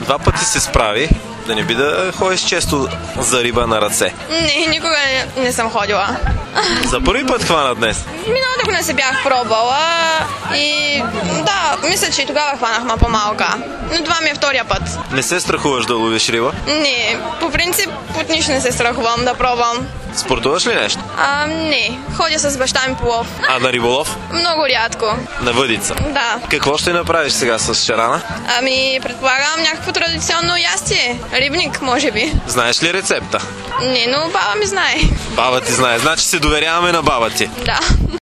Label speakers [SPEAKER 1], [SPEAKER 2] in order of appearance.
[SPEAKER 1] 2 пъти се справи. Да не би да ходиш често за риба на ръце.
[SPEAKER 2] Не, никога не съм ходила.
[SPEAKER 1] За първи път хвана днес.
[SPEAKER 2] Миналата година се бях пробвала и да, мисля, че и тогава хванахме по-малка. Но това ми е втория път.
[SPEAKER 1] Не се страхуваш да ловиш риба?
[SPEAKER 2] Не, по принцип от нищо не се страхувам да пробвам.
[SPEAKER 1] Спортуваш ли нещо?
[SPEAKER 2] Не, ходя с баща ми по лов.
[SPEAKER 1] А на риболов?
[SPEAKER 2] Много рядко.
[SPEAKER 1] На въдица?
[SPEAKER 2] Да.
[SPEAKER 1] Какво ще направиш сега с шарана?
[SPEAKER 2] Предполагам някакво традиционно ястие. Рибник, може би.
[SPEAKER 1] Знаеш ли рецепта?
[SPEAKER 2] Не, но баба ми знае.
[SPEAKER 1] Баба ти знае. Значи се доверяваме на баба ти.
[SPEAKER 2] Да.